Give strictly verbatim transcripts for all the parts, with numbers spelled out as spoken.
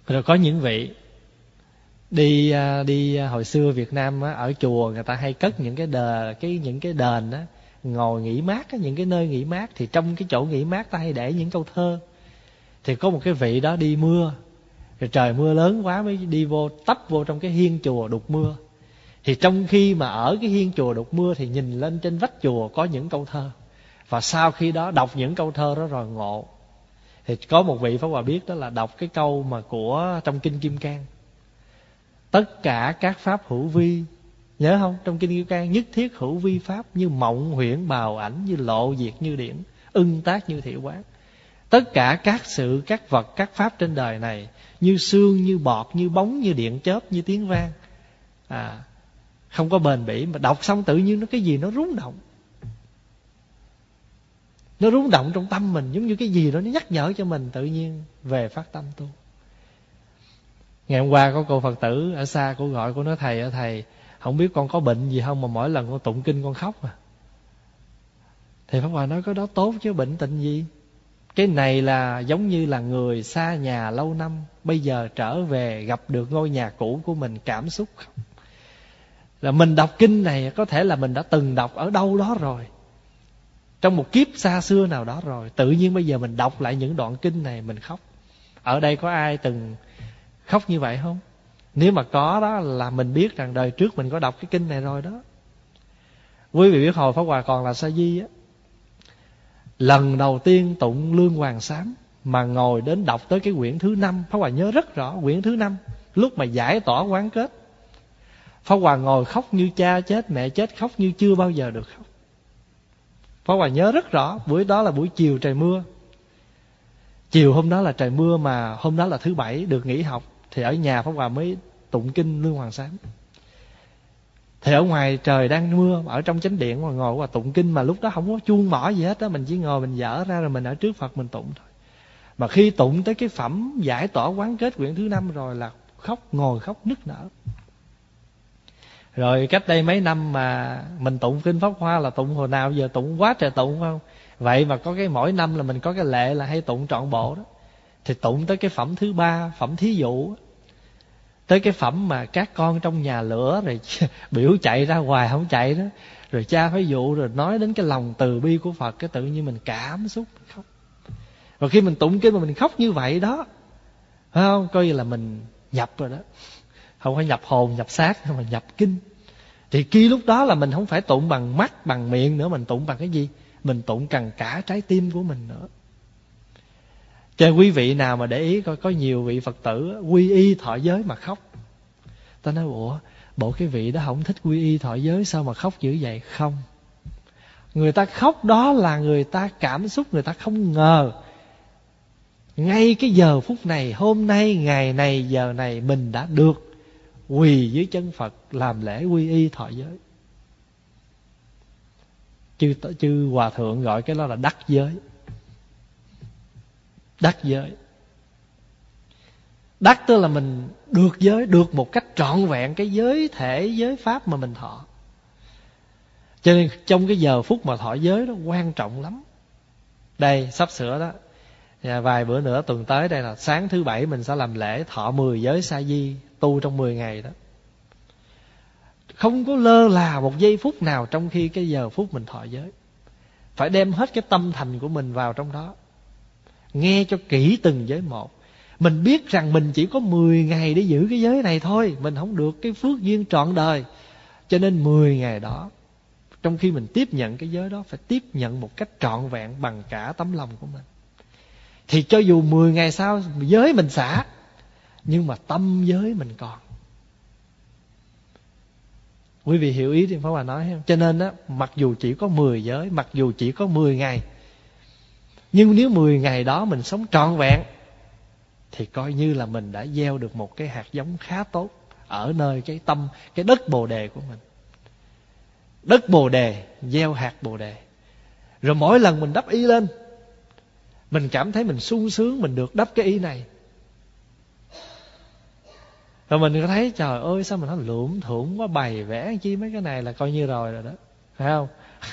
Rồi có những vị đi đi hồi xưa Việt Nam á, ở chùa người ta hay cất những cái đờ cái những cái đền á, ngồi nghỉ mát á, những cái nơi nghỉ mát, thì trong cái chỗ nghỉ mát ta hay để những câu thơ. Thì có một cái vị đó đi mưa, rồi trời mưa lớn quá mới đi vô tấp vô trong cái hiên chùa đục mưa. Thì trong khi mà ở cái hiên chùa đục mưa thì nhìn lên trên vách chùa có những câu thơ, và sau khi đó đọc những câu thơ đó rồi ngộ. Thì có một vị Pháp Hòa biết đó là đọc cái câu mà của trong Kinh Kim Cang: tất cả các pháp hữu vi, nhớ không? Trong Kinh Kim Cang: nhất thiết hữu vi pháp, như mộng huyễn bào ảnh, như lộ diệt như điển, ưng tác như thiệu quán. Tất cả các sự, các vật, các pháp trên đời này như sương, như bọt, như bóng, như điện chớp, như tiếng vang, à, không có bền bỉ. Mà đọc xong tự nhiên nó cái gì nó rung động, nó rung động trong tâm mình, giống như cái gì đó nó nhắc nhở cho mình tự nhiên về phát tâm tu. Ngày hôm qua có cô Phật tử ở xa, cô gọi, cô nói: thầy ơi thầy, không biết con có bệnh gì không mà mỗi lần con tụng kinh con khóc à. Thì Pháp Hòa nói: có đó tốt chứ, bệnh tịnh gì. Cái này là giống như là người xa nhà lâu năm, bây giờ trở về gặp được ngôi nhà cũ của mình, cảm xúc không? Là mình đọc kinh này có thể là mình đã từng đọc ở đâu đó rồi, trong một kiếp xa xưa nào đó rồi. Tự nhiên bây giờ mình đọc lại những đoạn kinh này mình khóc. Ở đây có ai từng khóc như vậy không? Nếu mà có đó là mình biết rằng đời trước mình có đọc cái kinh này rồi đó. Quý vị biết hồi Pháp Hòa còn là sa di á, lần đầu tiên tụng Lương Hoàng Sám mà ngồi đến đọc tới cái quyển thứ năm, Pháp Hòa nhớ rất rõ quyển thứ năm, lúc mà giải tỏa quán kết, Pháp Hòa ngồi khóc như cha chết mẹ chết, khóc như chưa bao giờ được khóc. Pháp Hòa nhớ rất rõ, buổi đó là buổi chiều trời mưa. Chiều hôm đó là trời mưa, mà hôm đó là thứ bảy được nghỉ học, thì ở nhà Pháp Hòa mới tụng kinh Lương Hoàng Sám. Thì ở ngoài trời đang mưa, ở trong chánh điện mà ngồi và tụng kinh, mà lúc đó không có chuông mỏ gì hết đó, mình chỉ ngồi mình dở ra rồi mình ở trước Phật mình tụng thôi. Mà khi tụng tới cái phẩm giải tỏa quán kết quyển thứ năm rồi là khóc, ngồi khóc nức nở. Rồi cách đây mấy năm mà mình tụng kinh Pháp Hoa là tụng hồi nào giờ tụng quá trời tụng, phải không? Vậy mà có cái mỗi năm là mình có cái lệ là hay tụng trọn bộ đó. Thì tụng tới cái phẩm thứ ba, phẩm thí dụ, tới cái phẩm mà các con trong nhà lửa rồi biểu chạy ra ngoài không chạy đó, rồi cha phải dụ, rồi nói đến cái lòng từ bi của Phật, cái tự nhiên mình cảm xúc mình khóc. Và khi mình tụng kinh mà mình khóc như vậy đó, phải không? Coi như là mình nhập rồi đó. Không phải nhập hồn, nhập xác, mà nhập kinh. Thì khi lúc đó là mình không phải tụng bằng mắt, bằng miệng nữa, mình tụng bằng cái gì? Mình tụng cần cả trái tim của mình nữa. Cho quý vị nào mà để ý coi, có nhiều vị Phật tử quy y thọ giới mà khóc. Ta nói: ủa, bộ cái vị đó không thích quy y thọ giới sao mà khóc dữ vậy? Không. Người ta khóc đó là người ta cảm xúc, người ta không ngờ ngay cái giờ phút này, hôm nay, ngày này, giờ này mình đã được quỳ dưới chân Phật làm lễ quy y thọ giới. Chư, chư Hòa Thượng gọi cái đó là đắc giới. Đắc giới. Đắc tức là mình được giới, được một cách trọn vẹn cái giới thể, giới pháp mà mình thọ. Cho nên trong cái giờ phút mà thọ giới đó quan trọng lắm. Đây, sắp sửa đó, vài bữa nữa tuần tới đây là sáng thứ bảy mình sẽ làm lễ thọ mười giới sa di, tu trong mười ngày đó. Không có lơ là một giây phút nào trong khi cái giờ phút mình thọ giới. Phải đem hết cái tâm thành của mình vào trong đó, nghe cho kỹ từng giới một. Mình biết rằng mình chỉ có mười ngày để giữ cái giới này thôi, mình không được cái phước duyên trọn đời. Cho nên mười ngày đó, trong khi mình tiếp nhận cái giới đó, phải tiếp nhận một cách trọn vẹn bằng cả tấm lòng của mình. Thì cho dù mười ngày sau giới mình xả, nhưng mà tâm giới mình còn. Quý vị hiểu ý thì Pháp Hòa nói không? Cho nên á, mặc dù chỉ có mười giới, mặc dù chỉ có mười ngày, nhưng nếu mười ngày đó mình sống trọn vẹn, thì coi như là mình đã gieo được một cái hạt giống khá tốt ở nơi cái tâm, cái đất Bồ Đề của mình. Đất Bồ Đề, gieo hạt Bồ Đề. Rồi mỗi lần mình đắp y lên, mình cảm thấy mình sung sướng, mình được đắp cái y này. Rồi mình có thấy trời ơi sao mình nó lượm thưởng quá, bày vẽ chi mấy cái này là coi như rồi rồi đó, phải không?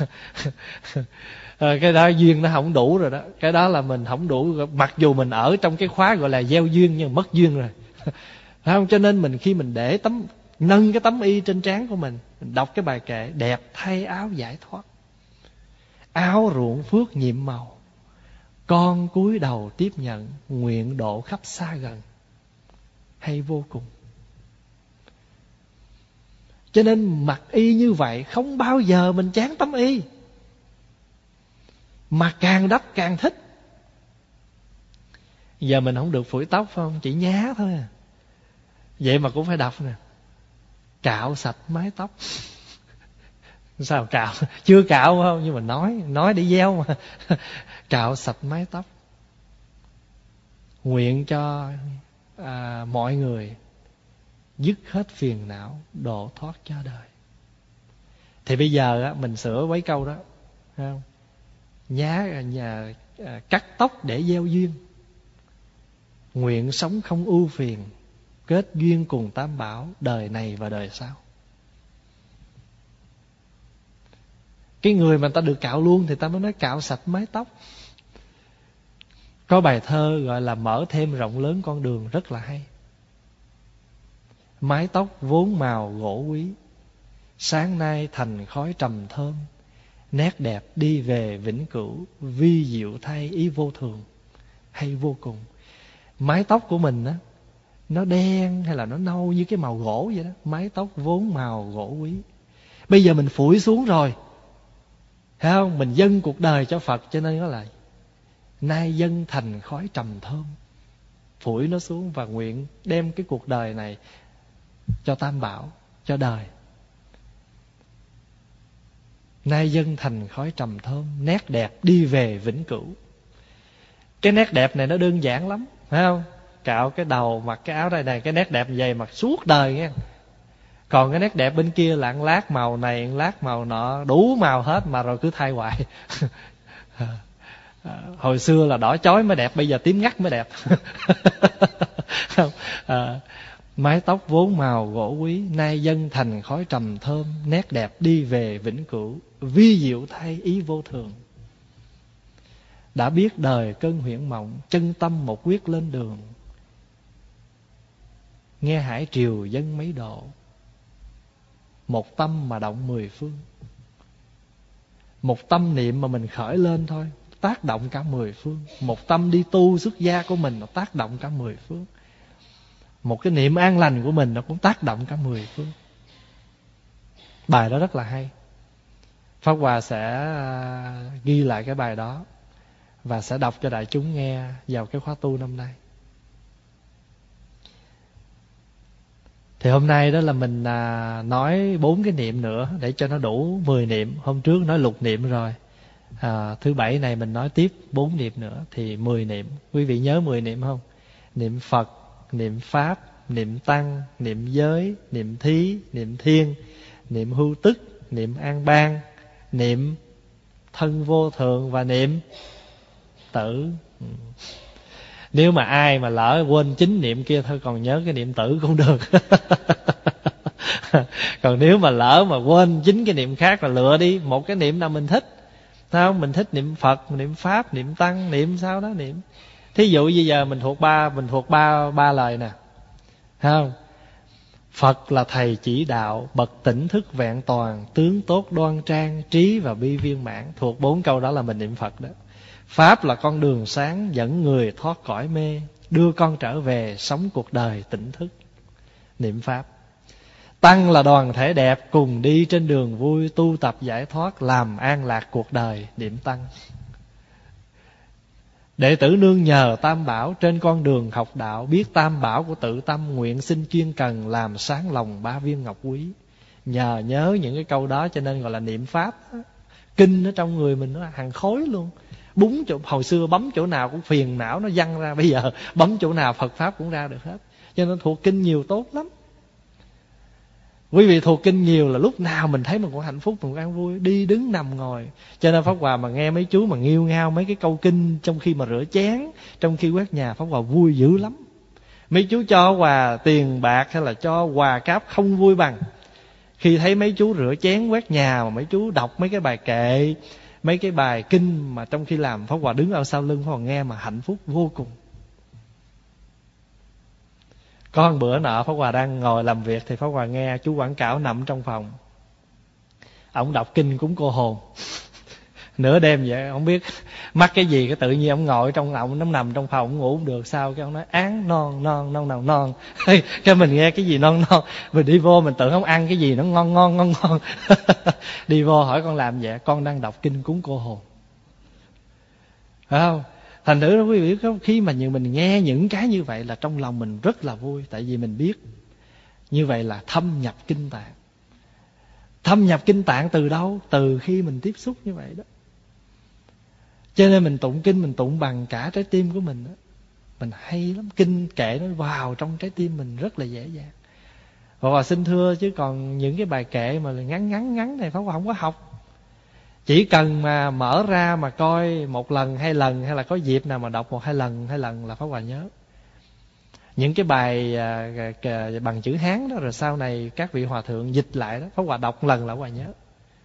Cái đó duyên nó không đủ rồi đó. Cái đó là mình không đủ. Mặc dù mình ở trong cái khóa gọi là gieo duyên, nhưng mất duyên rồi, Phải không? Cho nên mình khi mình để tấm nâng cái tấm y trên trán của mình, mình đọc cái bài kệ đẹp thay áo giải thoát, áo ruộng phước nhiệm màu, con cúi đầu tiếp nhận, nguyện độ khắp xa gần, hay vô cùng. Cho nên mặc y như vậy không bao giờ mình chán tấm y, mà càng đắp càng thích. Giờ mình không được phủi tóc phải không? Chỉ nhá thôi à. Vậy mà cũng phải đọc nè, cạo sạch mái tóc. Sao cạo? Chưa cạo không? Nhưng mà nói Nói để gieo mà. Cạo sạch mái tóc, nguyện cho à, mọi người dứt hết phiền não, độ thoát cho đời. Thì bây giờ á, mình sửa mấy câu đó, thấy không? Nhá nhà à, cắt tóc để gieo duyên, nguyện sống không ưu phiền, kết duyên cùng tam bảo, đời này và đời sau. Cái người mà ta được cạo luôn thì ta mới nói cạo sạch mái tóc. Có bài thơ gọi là mở thêm rộng lớn con đường rất là hay. Mái tóc vốn màu gỗ quý, sáng nay thành khói trầm thơm, nét đẹp đi về vĩnh cửu, vi diệu thay ý vô thường, hay vô cùng. Mái tóc của mình á, nó đen hay là nó nâu như cái màu gỗ vậy đó. Mái tóc vốn màu gỗ quý, bây giờ mình phủi xuống rồi, thấy không? Mình dâng cuộc đời cho Phật, cho nên nó là nay dâng thành khói trầm thơm. Phủi nó xuống và nguyện đem cái cuộc đời này cho tam bảo, cho đời. Nay dâng thành khói trầm thơm, nét đẹp đi về vĩnh cửu. Cái nét đẹp này nó đơn giản lắm, phải không? Cạo cái đầu, mặc cái áo đây này, cái nét đẹp vậy mặc suốt đời nghe. Còn cái nét đẹp bên kia là ăn lát màu này, ăn lát màu nọ, đủ màu hết mà rồi cứ thay hoài. Hồi xưa là đỏ chói mới đẹp, bây giờ tím ngắt mới đẹp. à, Mái tóc vốn màu gỗ quý, nay dâng thành khói trầm thơm, nét đẹp đi về vĩnh cửu, vi diệu thay ý vô thường. Đã biết đời cơn huyễn mộng, chân tâm một quyết lên đường. Nghe hải triều dân mấy độ, một tâm mà động mười phương. Một tâm niệm mà mình khởi lên thôi, tác động cả mười phương. Một tâm đi tu xuất gia của mình, nó tác động cả mười phương. Một cái niệm an lành của mình nó cũng tác động cả mười phương. Bài đó rất là hay. Pháp Hòa sẽ ghi lại cái bài đó và sẽ đọc cho đại chúng nghe vào cái khóa tu năm nay. Thì hôm nay đó là mình à, nói bốn cái niệm nữa để cho nó đủ mười niệm. Hôm trước nói lục niệm rồi. À, thứ bảy này mình nói tiếp bốn niệm nữa thì mười niệm. Quý vị nhớ mười niệm không? Niệm Phật, niệm Pháp, niệm Tăng, niệm Giới, niệm Thí, niệm Thiên, niệm Hưu Tức, niệm An Bang, niệm Thân Vô Thường và niệm Tử. Nếu mà ai mà lỡ quên chín niệm kia thôi, còn nhớ cái niệm tử cũng được. Còn nếu mà lỡ mà quên chín cái niệm khác là lựa đi một cái niệm nào mình thích. Sao? Mình thích niệm Phật, niệm Pháp, niệm Tăng, niệm sao đó niệm. Thí dụ bây giờ mình thuộc ba mình thuộc ba ba lời nè. Không? Phật là thầy chỉ đạo, bậc tỉnh thức vẹn toàn, tướng tốt đoan trang, trí và bi viên mãn. Thuộc bốn câu đó là mình niệm Phật đó. Pháp là con đường sáng dẫn người thoát cõi mê, đưa con trở về sống cuộc đời tỉnh thức. Niệm Pháp. Tăng là đoàn thể đẹp, cùng đi trên đường vui, tu tập giải thoát, làm an lạc cuộc đời. Niệm Tăng. Đệ tử nương nhờ Tam Bảo trên con đường học đạo, biết Tam Bảo của tự tâm, nguyện xin chuyên cần làm sáng lòng ba viên ngọc quý. Nhờ nhớ những cái câu đó cho nên gọi là niệm Pháp. Kinh ở trong người mình nó hàng khối luôn. Búng chỗ, hồi xưa bấm chỗ nào cũng phiền não nó văng ra, bây giờ bấm chỗ nào Phật Pháp cũng ra được hết. Cho nên thuộc kinh nhiều tốt lắm. Quý vị thuộc kinh nhiều là lúc nào mình thấy mình cũng hạnh phúc, mình cũng an vui, đi đứng nằm ngồi. Cho nên Pháp Hòa mà nghe mấy chú mà nghiêu ngao mấy cái câu kinh trong khi mà rửa chén, trong khi quét nhà, Pháp Hòa vui dữ lắm. Mấy chú cho quà tiền bạc hay là cho quà cáp không vui bằng khi thấy mấy chú rửa chén quét nhà mà mấy chú đọc mấy cái bài kệ, mấy cái bài kinh mà trong khi làm Pháp Hòa đứng ở sau lưng Pháp Hòa nghe mà hạnh phúc vô cùng. Có một bữa nọ Pháp Hòa đang ngồi làm việc thì Pháp Hòa nghe chú quảng cáo nằm trong phòng. Ông đọc kinh cúng cô hồn. Nửa đêm vậy, không biết mắc cái gì, cái tự nhiên ông ngồi trong ông, nó nằm trong phòng, ông ngủ không được sao, cái ông nói án non non non nào non. Cái mình nghe cái gì non non, mình đi vô mình tưởng không ăn cái gì nó ngon ngon ngon ngon. Đi vô hỏi con làm vậy, con đang đọc kinh cúng cô hồn. Phải không? Thành thử đó quý vị biết, khi mà như mình nghe những cái như vậy là trong lòng mình rất là vui, tại vì mình biết như vậy là thâm nhập kinh tạng. Thâm nhập kinh tạng từ đâu? Từ khi mình tiếp xúc như vậy đó. Cho nên mình tụng kinh, mình tụng bằng cả trái tim của mình đó. Mình hay lắm, kinh kệ nó vào trong trái tim mình rất là dễ dàng. Và xin thưa, chứ còn những cái bài kệ mà ngắn ngắn ngắn này Pháp Hòa không có học. Chỉ cần mà mở ra mà coi một lần hai lần, hay là có dịp nào mà đọc một hai lần hai lần là Pháp Hòa nhớ. Những cái bài à, à, bằng chữ Hán đó, rồi sau này các vị hòa thượng dịch lại đó, Pháp Hòa đọc một lần là Pháp Hòa nhớ.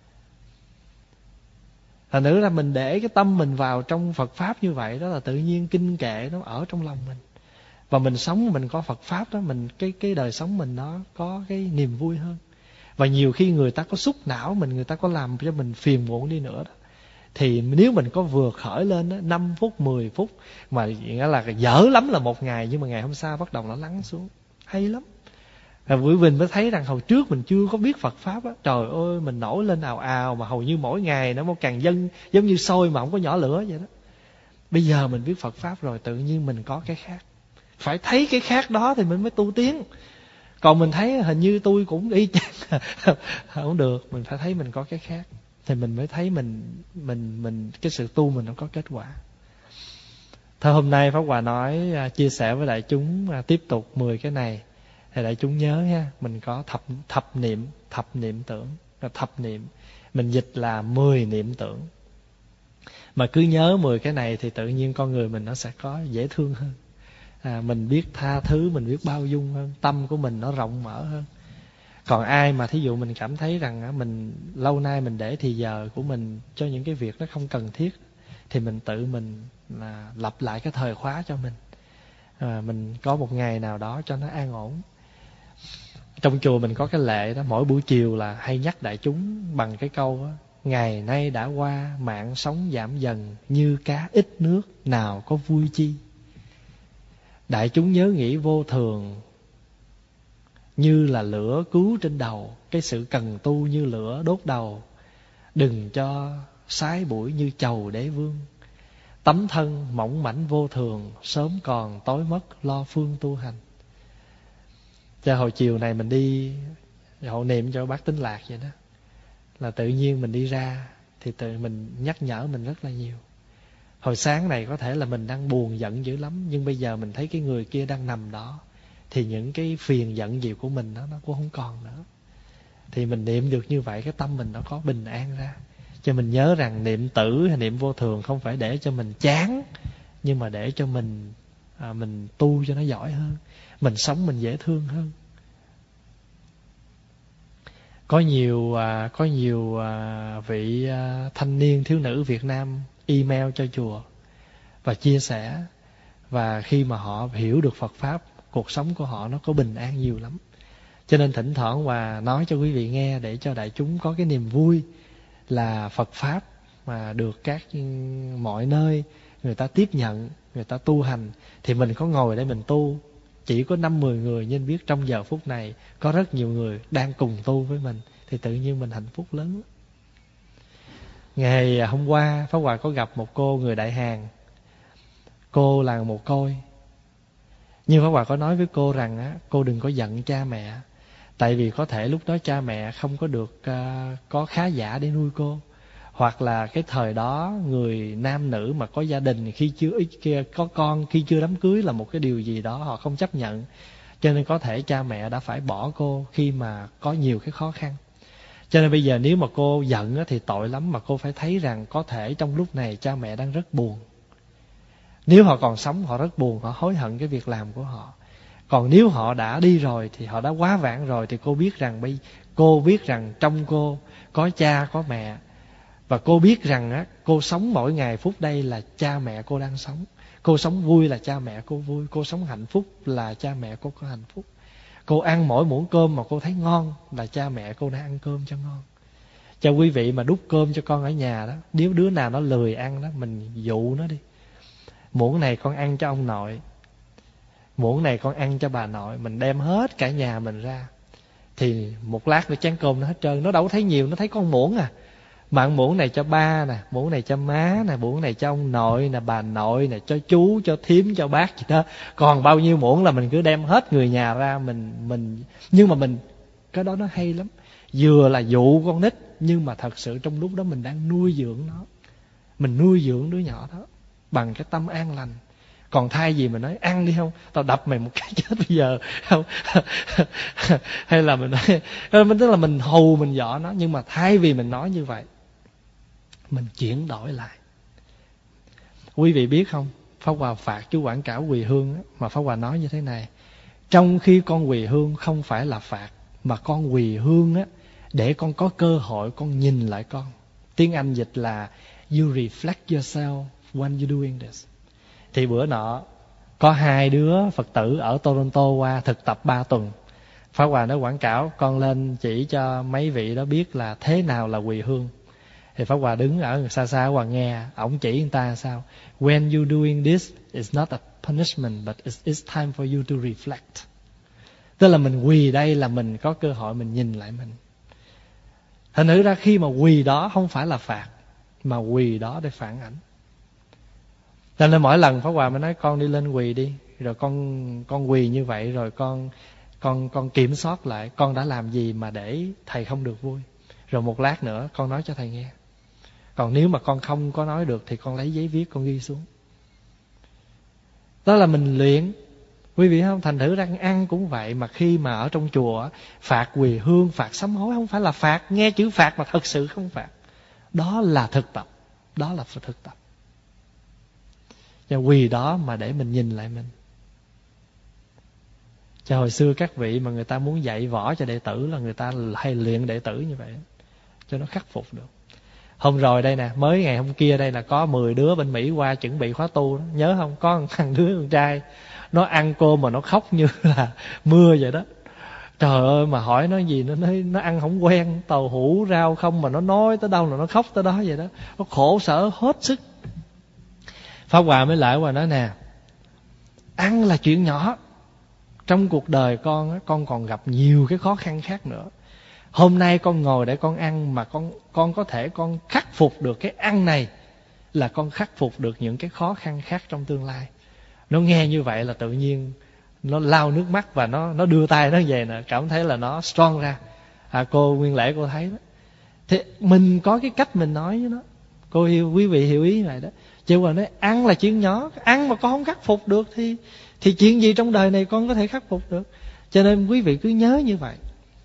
Thành nữ là mình để cái tâm mình vào trong Phật Pháp như vậy đó, là tự nhiên kinh kệ nó ở trong lòng mình. Và mình sống mình có Phật Pháp đó, mình cái cái đời sống mình nó có cái niềm vui hơn. Và nhiều khi người ta có xúc não mình, người ta có làm cho mình phiền muộn đi nữa đó, thì nếu mình có vừa khởi lên đó, năm phút, mười phút, mà nghĩa là dở lắm là một ngày, nhưng mà ngày hôm sau bắt đầu nó lắng xuống. Hay lắm. Và quý vị mới thấy rằng hồi trước mình chưa có biết Phật Pháp á, trời ơi mình nổi lên ào ào, mà hầu như mỗi ngày nó một càng dân giống như sôi mà không có nhỏ lửa vậy đó. Bây giờ mình biết Phật Pháp rồi, tự nhiên mình có cái khác. Phải thấy cái khác đó thì mình mới tu tiến. Còn mình thấy hình như tôi cũng y chang không được, mình phải thấy mình có cái khác thì mình mới thấy mình mình mình cái sự tu mình nó có kết quả. Thôi hôm nay Pháp Hòa nói chia sẻ với đại chúng tiếp tục mười cái này thì đại chúng nhớ nha, mình có thập thập niệm, thập niệm tưởng, thập niệm mình dịch là mười niệm tưởng. Mà cứ nhớ mười cái này thì tự nhiên con người mình nó sẽ có dễ thương hơn. À, mình biết tha thứ, mình biết bao dung hơn, tâm của mình nó rộng mở hơn. Còn ai mà thí dụ mình cảm thấy rằng mình lâu nay mình để thì giờ của mình cho những cái việc nó không cần thiết, thì mình tự mình là lập lại cái thời khóa cho mình. À, mình có một ngày nào đó cho nó an ổn. Trong chùa mình có cái lệ đó, mỗi buổi chiều là hay nhắc đại chúng bằng cái câu đó: ngày nay đã qua, mạng sống giảm dần, như cá ít nước, nào có vui chi. Đại chúng nhớ nghĩ vô thường như là lửa cứu trên đầu, cái sự cần tu như lửa đốt đầu. Đừng cho sái bụi như chầu đế vương, tấm thân mỏng mảnh vô thường, sớm còn tối mất lo phương tu hành. Cho hồi chiều này mình đi hộ niệm cho bác Tín Lạc vậy đó, là tự nhiên mình đi ra thì tự mình nhắc nhở mình rất là nhiều. Hồi sáng này có thể là mình đang buồn giận dữ lắm, nhưng bây giờ mình thấy cái người kia đang nằm đó, thì những cái phiền giận gì của mình đó, nó cũng không còn nữa. Thì mình niệm được như vậy, cái tâm mình nó có bình an ra. Cho mình nhớ rằng niệm tử hay niệm vô thường không phải để cho mình chán, nhưng mà để cho mình à, mình tu cho nó giỏi hơn, mình sống mình dễ thương hơn. Có nhiều à, có nhiều à, vị à, thanh niên thiếu nữ Việt Nam email cho chùa và chia sẻ, và khi mà họ hiểu được Phật Pháp, cuộc sống của họ nó có bình an nhiều lắm. Cho nên thỉnh thoảng và nói cho quý vị nghe, để cho đại chúng có cái niềm vui là Phật Pháp mà được các mọi nơi người ta tiếp nhận, người ta tu hành, thì mình có ngồi để mình tu chỉ có năm mười người, nhưng biết trong giờ phút này có rất nhiều người đang cùng tu với mình, thì tự nhiên mình hạnh phúc lớn. Ngày hôm qua Pháp Hòa có gặp một cô người Đại Hàn. Cô là một côi, nhưng Pháp Hòa có nói với cô rằng á, cô đừng có giận cha mẹ, tại vì có thể lúc đó cha mẹ không có được uh, có khá giả để nuôi cô, hoặc là cái thời đó người nam nữ mà có gia đình khi chưa kia có con khi chưa đám cưới là một cái điều gì đó họ không chấp nhận, cho nên có thể cha mẹ đã phải bỏ cô khi mà có nhiều cái khó khăn. Cho nên bây giờ nếu mà cô giận á, thì tội lắm, mà cô phải thấy rằng có thể trong lúc này cha mẹ đang rất buồn. Nếu họ còn sống họ rất buồn, họ hối hận cái việc làm của họ. Còn nếu họ đã đi rồi thì họ đã quá vãng rồi, thì cô biết rằng bây cô biết rằng trong cô có cha có mẹ, và cô biết rằng á, cô sống mỗi ngày phút đây là cha mẹ cô đang sống. Cô sống vui là cha mẹ cô vui. Cô sống hạnh phúc là cha mẹ cô có hạnh phúc. Cô ăn mỗi muỗng cơm mà cô thấy ngon là cha mẹ cô đã ăn cơm cho ngon. Cho quý vị mà đút cơm cho con ở nhà đó, nếu đứa nào nó lười ăn đó, mình dụ nó đi. Muỗng này con ăn cho ông nội, muỗng này con ăn cho bà nội. Mình đem hết cả nhà mình ra, thì một lát nữa chén cơm nó hết trơn. Nó đâu có thấy nhiều, nó thấy con muỗng à. Mà muỗng này cho ba nè, muỗng này cho má nè, muỗng này cho ông nội nè, bà nội nè, cho chú, cho thím, cho bác gì đó. Còn bao nhiêu muỗng là mình cứ đem hết người nhà ra. Mình mình Nhưng mà mình, cái đó nó hay lắm. Vừa là dụ con nít, nhưng mà thật sự trong lúc đó mình đang nuôi dưỡng nó. Mình nuôi dưỡng đứa nhỏ đó bằng cái tâm an lành. Còn thay vì mình nói ăn đi không, tao đập mày một cái chết bây giờ không. Hay là mình nói, tức là mình hù mình dọa nó. Nhưng mà thay vì mình nói như vậy, mình chuyển đổi lại. Quý vị biết không, Pháp Hòa phạt chú quảng cáo Quỳ Hương á, mà Pháp Hòa nói như thế này: trong khi con quỳ hương không phải là phạt, mà con quỳ hương á để con có cơ hội con nhìn lại con. Tiếng Anh dịch là you reflect yourself when you're doing this. Thì bữa nọ có hai đứa Phật tử ở Toronto qua thực tập ba tuần. Pháp Hòa nói quảng cáo, con lên chỉ cho mấy vị đó biết là thế nào là quỳ hương. Thì Pháp Hòa đứng ở xa xa Hòa nghe, ổng chỉ người ta sao: when you doing this, it's not a punishment, but it's, it's time for you to reflect. Tức là mình quỳ đây là mình có cơ hội mình nhìn lại mình. Thành thử ra khi mà quỳ đó không phải là phạt, mà quỳ đó để phản ảnh. Cho nên mỗi lần Pháp Hòa mới nói con đi lên quỳ đi, rồi con con quỳ như vậy, rồi con con con kiểm soát lại con đã làm gì mà để thầy không được vui. Rồi một lát nữa con nói cho thầy nghe. Còn nếu mà con không có nói được thì con lấy giấy viết con ghi xuống. Đó là mình luyện. Quý vị không? Thành thử ra ăn cũng vậy. Mà khi mà ở trong chùa, phạt quỳ hương, phạt sám hối không phải là phạt. Nghe chữ phạt mà thật sự không phạt. Đó là thực tập. Đó là thực tập. Cho quỳ đó mà để mình nhìn lại mình. Cho hồi xưa các vị mà người ta muốn dạy võ cho đệ tử là người ta hay luyện đệ tử như vậy, cho nó khắc phục được. Hôm rồi đây nè, mới ngày hôm kia đây là có mười đứa bên Mỹ qua chuẩn bị khóa tu đó. Nhớ không? Có thằng đứa con trai, nó ăn cơm mà nó khóc như là mưa vậy đó. Trời ơi, mà hỏi nó gì nó nói nó ăn không quen, tàu hũ rau không mà nó nói tới đâu là nó khóc tới đó vậy đó. Nó khổ sở hết sức. Pháp Hòa mới lại qua nói nè, ăn là chuyện nhỏ. Trong cuộc đời con á, con còn gặp nhiều cái khó khăn khác nữa. Hôm nay con ngồi để con ăn mà con con có thể con khắc phục được cái ăn này, là con khắc phục được những cái khó khăn khác trong tương lai. Nó nghe như vậy là tự nhiên nó lau nước mắt và nó nó đưa tay nó về nè, cảm thấy là nó strong ra. À, cô Nguyên Lễ cô thấy đó. Thì mình có cái cách mình nói với nó. Cô hiểu, quý vị hiểu ý vậy đó. Chứ mà nói ăn là chuyện nhỏ, ăn mà con không khắc phục được thì thì chuyện gì trong đời này con có thể khắc phục được. Cho nên quý vị cứ nhớ như vậy.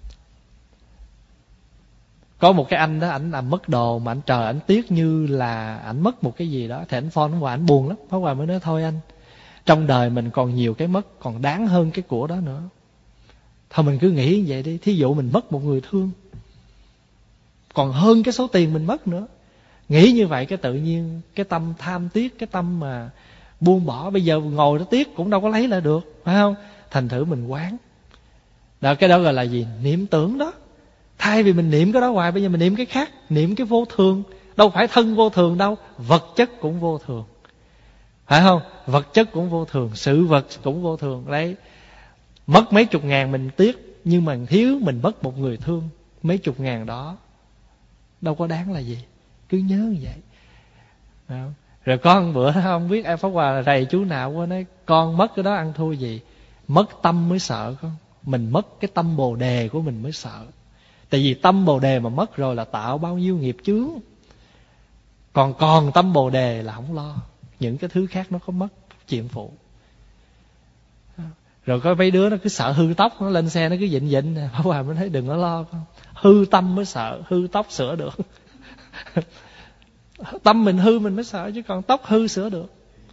Có một cái anh đó, ảnh làm mất đồ mà ảnh trời ảnh tiếc như là ảnh mất một cái gì đó, thì ảnh phone qua ảnh buồn lắm. Pháp Hòa mới nói thôi anh, trong đời mình còn nhiều cái mất còn đáng hơn cái của đó nữa. Thôi mình cứ nghĩ như vậy đi. Thí dụ mình mất một người thương còn hơn cái số tiền mình mất nữa. Nghĩ như vậy cái tự nhiên cái tâm tham tiếc, cái tâm mà buông bỏ, bây giờ ngồi đó tiếc cũng đâu có lấy lại được, phải không? Thành thử mình quán. Đó, cái đó gọi là gì? Niệm tưởng đó. Thay vì mình niệm cái đó hoài, bây giờ mình niệm cái khác, niệm cái vô thường. Đâu phải thân vô thường đâu, vật chất cũng vô thường, phải không? Vật chất cũng vô thường, sự vật cũng vô thường. Đấy, mất mấy chục ngàn mình tiếc, nhưng mà thiếu mình mất một người thương, mấy chục ngàn đó đâu có đáng là gì. Cứ nhớ như vậy. Không? Rồi có một bữa đó không biết ai Pháp Hòa rầy chú nào quá, nói con mất cái đó ăn thua gì. Mất tâm mới sợ con. Mình mất cái tâm bồ đề của mình mới sợ. Tại vì tâm bồ đề mà mất rồi là tạo bao nhiêu nghiệp chướng. Còn còn tâm bồ đề là không lo. Những cái thứ khác nó có mất, chuyện phụ. Rồi có mấy đứa nó cứ sợ hư tóc, nó lên xe nó cứ vịnh vịnh. Pháp Hòa mới thấy đừng có lo con. Hư tâm mới sợ, hư tóc sửa được. Tâm mình hư mình mới sợ, chứ còn tóc hư sửa được.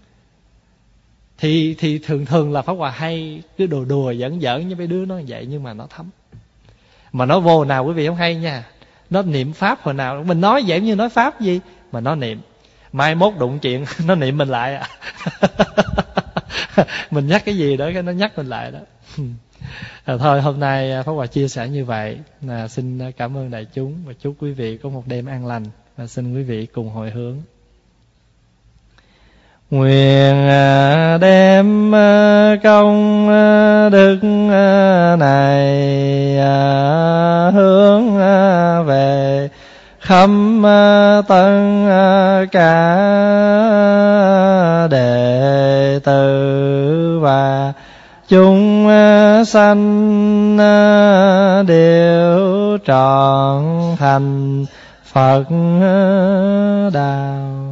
Thì thì thường thường là Pháp Hòa hay cứ đùa đùa giỡn giỡn với mấy đứa nó vậy, nhưng mà nó thấm. Mà nó vô nào quý vị không hay nha. Nó niệm Pháp hồi nào, mình nói vậy như nói Pháp gì, mà nó niệm. mai mốt đụng chuyện nó niệm mình lại à. Mình nhắc cái gì đó cái nó nhắc mình lại đó. À, thôi hôm nay Pháp Hòa chia sẻ như vậy, là xin cảm ơn đại chúng và chúc quý vị có một đêm an lành, và xin quý vị cùng hồi hướng. Nguyện đem công đức này hướng về khắp tất cả đệ tử và chúng sanh đều trọn thành Phật đạo.